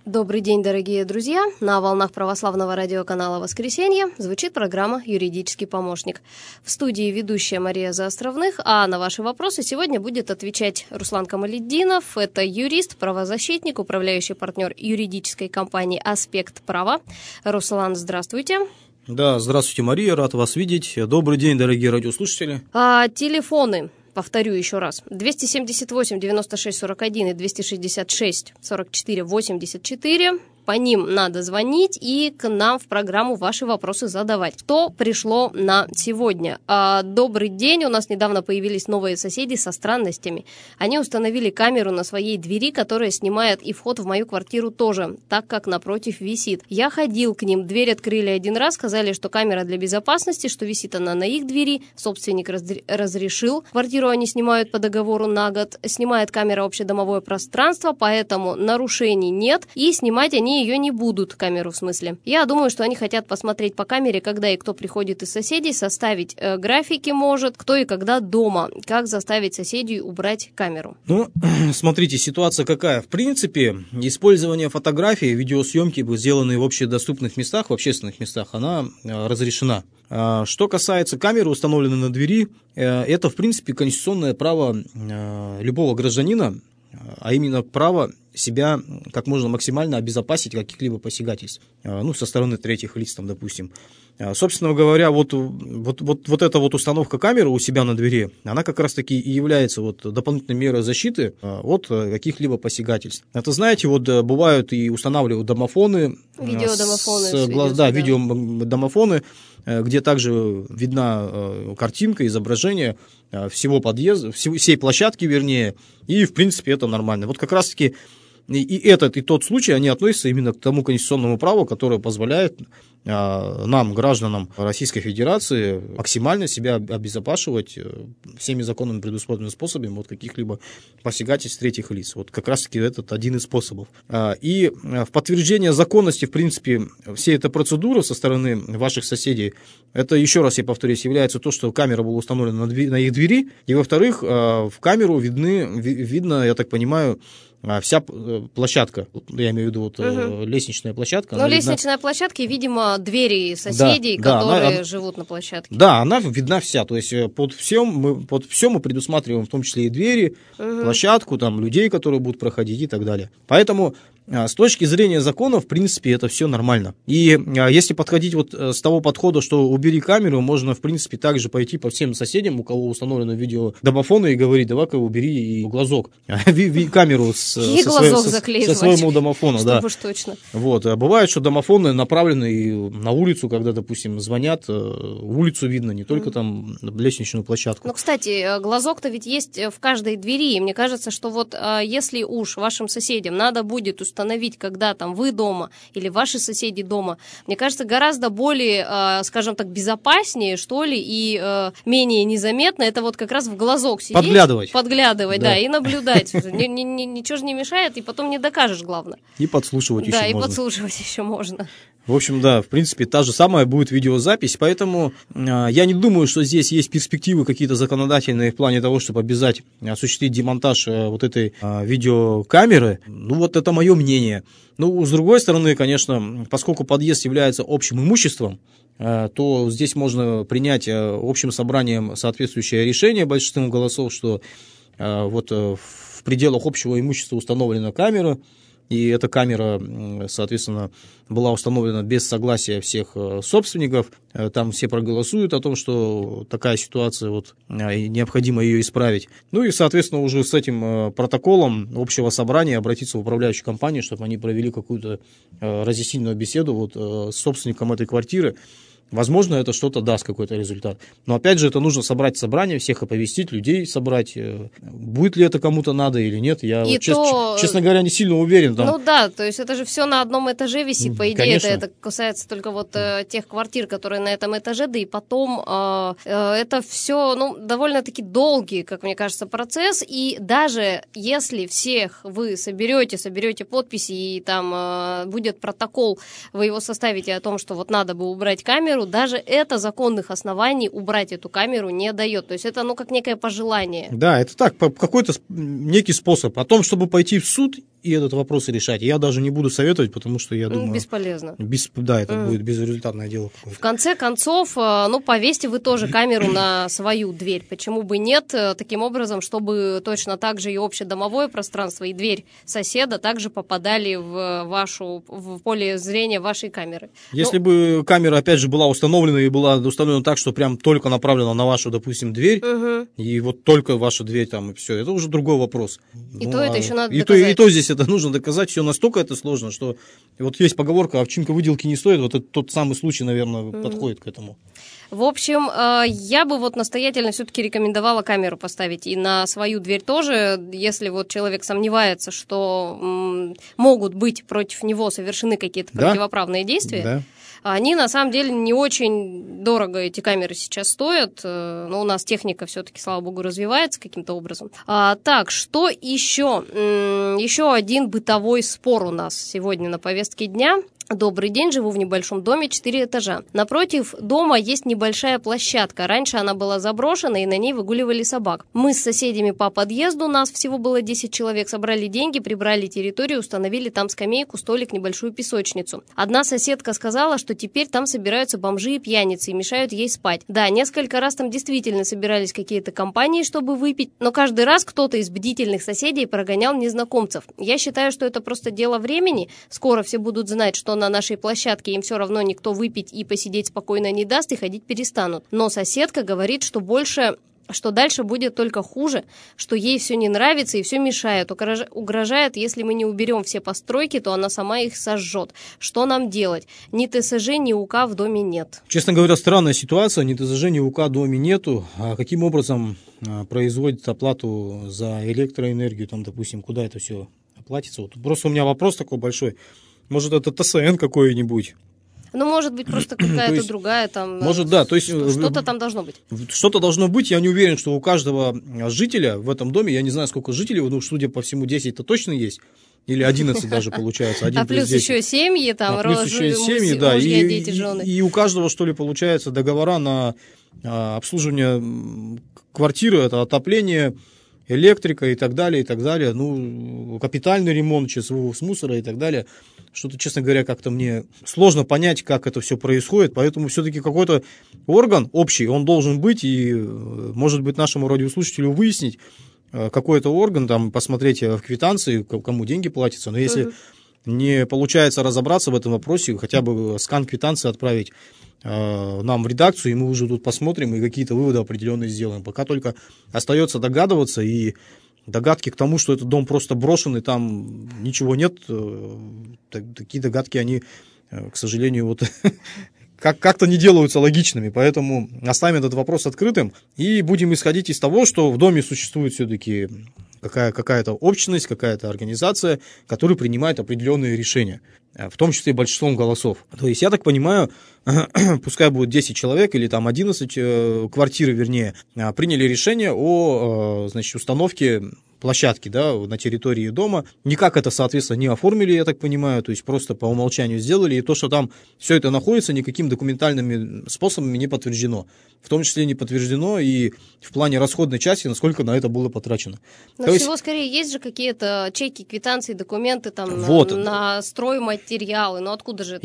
Добрый день, дорогие друзья! На волнах православного радиоканала «Воскресенье» звучит программа «Юридический помощник». В студии ведущая Мария Заостровных, а на ваши вопросы сегодня будет отвечать Руслан Камалетдинов. Это юрист, правозащитник, управляющий партнер юридической компании «Аспект права». Руслан, здравствуйте. Да, здравствуйте, Мария, рад вас видеть. Добрый день, дорогие радиослушатели. Телефоны. Повторю еще раз. 278-96-41 и 266-44-84. По ним надо звонить и к нам в программу ваши вопросы задавать. Что пришло на сегодня? Добрый день. У нас недавно появились новые соседи со странностями. Они установили камеру на своей двери, которая снимает и вход в мою квартиру тоже, так как напротив висит. Я ходил к ним, дверь открыли один раз, сказали, что камера для безопасности, что висит она на их двери. Собственник разрешил. Квартиру они снимают по договору на год. Снимает камера общедомовое пространство, поэтому нарушений нет. И снимать они ее не будут, камеру в смысле. Я думаю, что они хотят посмотреть по камере, когда и кто приходит из соседей, составить графики может, кто и когда дома, как заставить соседей убрать камеру. Ну, смотрите, ситуация какая. В принципе, использование фотографий, видеосъемки, сделанные в общедоступных местах, в общественных местах, она разрешена. Что касается камеры, установленной на двери, это, в принципе, конституционное право любого гражданина, а именно право себя как можно максимально обезопасить от каких-либо посягательств, со стороны третьих лиц, там, допустим. Собственно говоря, вот эта вот установка камеры у себя на двери, она как раз-таки и является дополнительной мерой защиты от каких-либо посягательств. Это, знаете, бывают и устанавливают домофоны. Видеодомофоны. Видеодомофоны, где также видна картинка, изображение всего подъезда, всей площадки, вернее, и, в принципе, это нормально. Вот как раз-таки и этот, и тот случай, они относятся именно к тому конституционному праву, которое позволяет нам, гражданам Российской Федерации, максимально себя обезопасивать всеми законами предусмотренными способами от каких-либо посягательств третьих лиц. Вот как раз-таки этот один из способов. И в подтверждение законности, в принципе, всей этой процедуры со стороны ваших соседей, это, еще раз я повторюсь, является то, что камера была установлена на их двери, и, во-вторых, в камеру видно, я так понимаю, вся площадка, я имею в виду лестничная площадка. Лестничная площадка и, видимо, двери соседей, которые живут на площадке. Да, она видна вся, то есть под все мы предусматриваем, в том числе и двери, площадку, там, людей, которые будут проходить и так далее. Поэтому с точки зрения закона, в принципе, это все нормально. И если подходить с того подхода, что убери камеру, можно, в принципе, также пойти по всем соседям, у кого установлено видеодомофоны, и говорить, давай-ка убери и глазок, камеру со своего домофона. Чтобы уж точно. Бывает, что домофоны направлены на улицу, когда, допустим, звонят, улицу видно, не только там лестничную площадку. Кстати, глазок-то ведь есть в каждой двери, и мне кажется, что если уж вашим соседям надо будет установить, когда там вы дома или ваши соседи дома, мне кажется, гораздо более, скажем так, безопаснее, что ли, и менее незаметно, это как раз в глазок сидеть. Подглядывать, да, и наблюдать. Ничего же не мешает, и потом не докажешь, главное. И подслушивать еще можно. Да, и подслушивать еще можно. В общем, да, в принципе, та же самая будет видеозапись, поэтому я не думаю, что здесь есть перспективы какие-то законодательные в плане того, чтобы обязать осуществить демонтаж этой видеокамеры. Это мое мнение. С другой стороны, конечно, поскольку подъезд является общим имуществом, то здесь можно принять общим собранием соответствующее решение большинством голосов, что в пределах общего имущества установлена камера, и эта камера, соответственно, была установлена без согласия всех собственников. Там все проголосуют о том, что такая ситуация, и необходимо ее исправить. И, соответственно, уже с этим протоколом общего собрания обратиться в управляющую компанию, чтобы они провели какую-то разъяснительную беседу с собственником этой квартиры. Возможно, это что-то даст, какой-то результат. Но, опять же, это нужно собрать собрание, всех оповестить, людей собрать. Будет ли это кому-то надо или нет, я, честно говоря, не сильно уверен. То есть это же все на одном этаже висит, по идее. Конечно. Это касается только тех квартир, которые на этом этаже, да и потом это все, довольно-таки долгий, как мне кажется, процесс. И даже если всех вы соберете подписи, и там будет протокол, вы его составите о том, что надо бы убрать камеру, даже это законных оснований убрать эту камеру не дает. То есть это, как некое пожелание. Да, это так, какой-то некий способ. О том, чтобы пойти в суд и этот вопрос решать. Я даже не буду советовать, потому что я думаю... Бесполезно. Да, это будет безрезультатное дело какое-то. В конце концов, повесьте вы тоже камеру на свою дверь. Почему бы нет? Таким образом, чтобы точно так же и общедомовое пространство, и дверь соседа также попадали в поле зрения вашей камеры. Если бы камера, опять же, была установлена и была установлена так, что прям только направлена на вашу, допустим, дверь, и вот только ваша дверь там, и все, это уже другой вопрос. Это еще надо доказать. И то здесь это нужно доказать, все настолько это сложно, что вот есть поговорка, овчинка выделки не стоит, вот это тот самый случай, наверное, подходит к этому. В общем, я бы настоятельно все-таки рекомендовала камеру поставить и на свою дверь тоже, если человек сомневается, что могут быть против него совершены какие-то противоправные действия. Да. Они, на самом деле, не очень дорого, эти камеры сейчас стоят, но у нас техника все-таки, слава богу, развивается каким-то образом. Так, что еще? Еще один бытовой спор у нас сегодня на повестке дня. Добрый день, живу в небольшом доме, 4 этажа. Напротив дома есть небольшая площадка. Раньше она была заброшена, и на ней выгуливали собак. Мы с соседями по подъезду, нас всего было 10 человек, собрали деньги, прибрали территорию, установили там скамейку, столик, небольшую песочницу. Одна соседка сказала, что теперь там собираются бомжи и пьяницы и мешают ей спать. Да, несколько раз там действительно собирались какие-то компании, чтобы выпить, но каждый раз кто-то из бдительных соседей прогонял незнакомцев. Я считаю, что это просто дело времени. Скоро все будут знать, что на нашей площадке им все равно никто выпить и посидеть спокойно не даст, и ходить перестанут. Но соседка говорит, что дальше будет только хуже, что ей все не нравится и все мешает. Угрожает, если мы не уберем все постройки, то она сама их сожжет. Что нам делать? Ни ТСЖ, ни УК в доме нет. Честно говоря, странная ситуация. Ни ТСЖ, ни УК в доме нету. А каким образом производит оплату за электроэнергию, там, допустим, куда это все оплатится? Просто у меня вопрос такой большой. Может, это ТСН какой-нибудь? Может быть, просто какая-то другая там... Может, да. То есть, что-то там должно быть. Что-то должно быть. Я не уверен, что у каждого жителя в этом доме, я не знаю, сколько жителей, судя по всему, 10-то точно есть. Или 11 даже получается. 1 плюс еще семьи, там, плюс еще семьи, да. Мужья, дети, жены. И у каждого, что ли, получается договора на обслуживание квартиры, это отопление, электрика и так далее, и так далее. Капитальный ремонт с мусора и так далее. Что-то, честно говоря, как-то мне сложно понять, как это все происходит, поэтому все-таки какой-то орган общий, он должен быть, и, может быть, нашему радиослушателю выяснить какой-то орган, там, посмотреть в квитанции, кому деньги платятся, но если не получается разобраться в этом вопросе, хотя бы скан квитанции отправить нам в редакцию, и мы уже тут посмотрим и какие-то выводы определенные сделаем. Пока только остается догадываться, и догадки к тому, что этот дом просто брошен, и там ничего нет, такие догадки, они, к сожалению, как-то не делаются логичными, поэтому оставим этот вопрос открытым и будем исходить из того, что в доме существует все-таки какая-то общность, какая-то организация, которая принимает определенные решения, в том числе большинством голосов. То есть, я так понимаю, пускай будет 10 человек или там 11 квартир, вернее, приняли решение о, установке площадки, да, на территории дома. Никак это, соответственно, не оформили, я так понимаю, то есть просто по умолчанию сделали, и то, что там все это находится, никаким документальными способами не подтверждено. В том числе не подтверждено и в плане расходной части, насколько на это было потрачено. Но всего скорее есть же какие-то чеки, квитанции, документы там на стройматериалы, но откуда же это?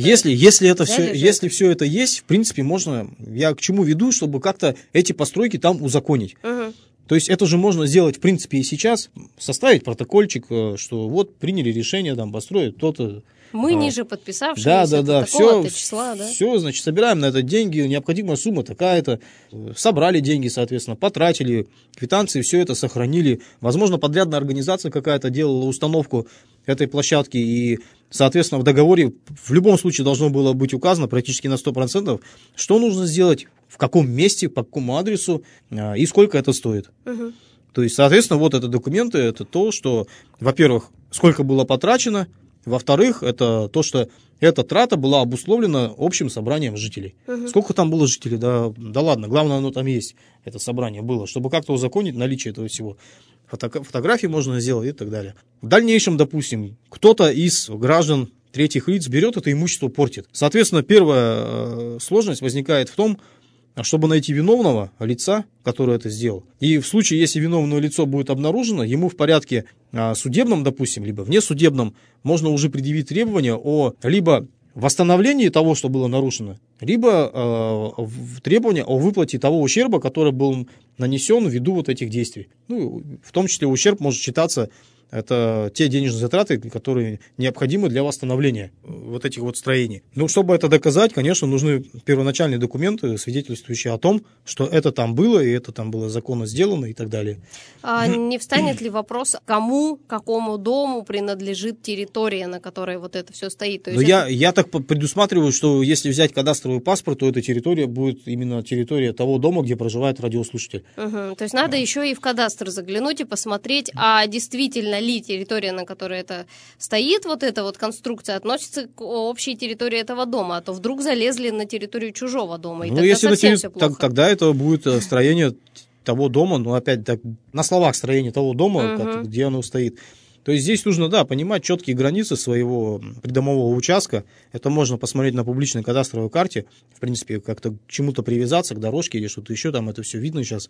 Если все это есть, в принципе, можно, я к чему веду, чтобы как-то эти постройки там узаконить. То есть это же можно сделать, в принципе, и сейчас, составить протокольчик, что вот приняли решение там построить то-то. Мы ниже подписавшиеся такого-то числа, да? Все, значит, собираем на это деньги, необходимая сумма такая-то, собрали деньги, соответственно, потратили, квитанции, все это сохранили. Возможно, подрядная организация какая-то делала установку этой площадки, и, соответственно, в договоре в любом случае должно было быть указано практически на 100%, что нужно сделать, в каком месте, по какому адресу и сколько это стоит. То есть, соответственно, вот это документы, это то, что, во-первых, сколько было потрачено, во-вторых, это то, что эта трата была обусловлена общим собранием жителей. Сколько там было жителей? Да ладно, главное, оно там есть, это собрание было, чтобы как-то узаконить наличие этого всего. Фотографии можно сделать и так далее. В дальнейшем, допустим, кто-то из граждан третьих лиц берет это имущество, портит. Соответственно, первая сложность возникает в том, чтобы найти виновного лица, который это сделал. И в случае, если виновное лицо будет обнаружено, ему в порядке судебном, допустим, либо внесудебном, можно уже предъявить требования о либо восстановлении того, что было нарушено, либо требования о выплате того ущерба, который был нанесен ввиду вот этих действий. Ну, в том числе ущерб может считаться, это те денежные затраты, которые необходимы для восстановления вот этих вот строений. Ну, чтобы это доказать, конечно, нужны первоначальные документы, свидетельствующие о том, что это там было, и это там было законно сделано и так далее. А не встанет ли вопрос, кому, какому дому принадлежит территория, на которой вот это все стоит? То есть я так предусматриваю, что если взять кадастровый паспорт, то эта территория будет именно территория того дома, где проживает радиослушатель. Угу. То есть надо еще и в кадастр заглянуть и посмотреть, а действительно ли территория, на которой это стоит, вот эта вот конструкция, относится к общей территории этого дома, а то вдруг залезли на территорию чужого дома, и тогда если совсем все плохо. Тогда это будет строение того дома, но опять так, на словах строение того дома, где оно стоит. То есть здесь нужно, да, понимать четкие границы своего придомового участка. Это можно посмотреть на публичной кадастровой карте, в принципе, как-то к чему-то привязаться, к дорожке или что-то еще, там это все видно сейчас,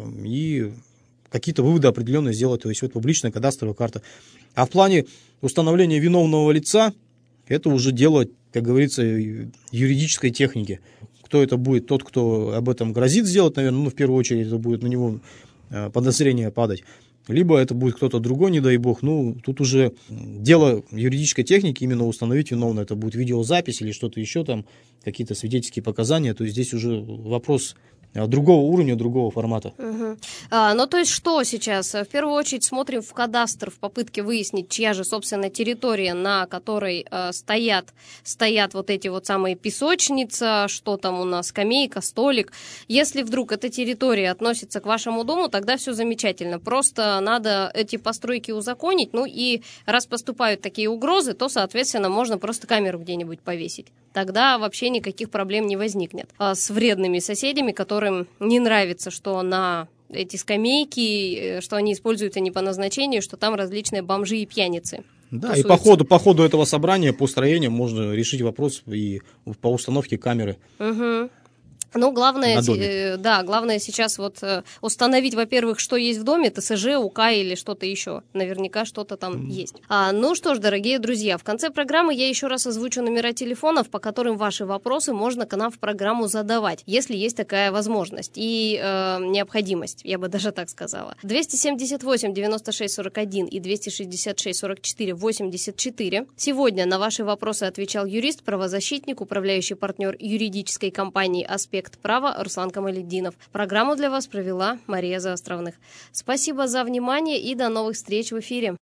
и какие-то выводы определенные сделать, то есть вот публичная кадастровая карта. А в плане установления виновного лица, это уже дело, как говорится, юридической техники. Кто это будет? Тот, кто об этом грозит сделать, наверное, ну, в первую очередь, это будет на него подозрение падать. Либо это будет кто-то другой, не дай бог. Ну, тут уже дело юридической техники, именно установить виновного. Это будет видеозапись или что-то еще там, какие-то свидетельские показания. То есть здесь уже вопрос другого уровня, другого формата. Ну, то есть что сейчас? В первую очередь смотрим в кадастр в попытке выяснить, чья же, собственно, территория, на которой стоят вот эти вот самые песочница, что там у нас, скамейка, столик. Если вдруг эта территория относится к вашему дому, тогда все замечательно. Просто надо эти постройки узаконить, ну и раз поступают такие угрозы, то, соответственно, можно просто камеру где-нибудь повесить. Тогда вообще никаких проблем не возникнет. А с вредными соседями, которым не нравится, что на эти скамейки, что они используются не по назначению, что там различные бомжи и пьяницы. Да, тусуются. И по ходу этого собрания, по строениям можно решить вопрос и по установке камеры. Ну, главное сейчас вот установить, во-первых, что есть в доме, ТСЖ, УК или что-то еще. Наверняка что-то там есть. Ну что ж, дорогие друзья, в конце программы я еще раз озвучу номера телефонов, по которым ваши вопросы можно к нам в программу задавать, если есть такая возможность и необходимость, я бы даже так сказала. 278-96-41 и 266-44-84. Сегодня на ваши вопросы отвечал юрист, правозащитник, управляющий партнер юридической компании «Аспект права» Руслан Камалетдинов. Программу для вас провела Мария Заостровных. Спасибо за внимание и до новых встреч в эфире.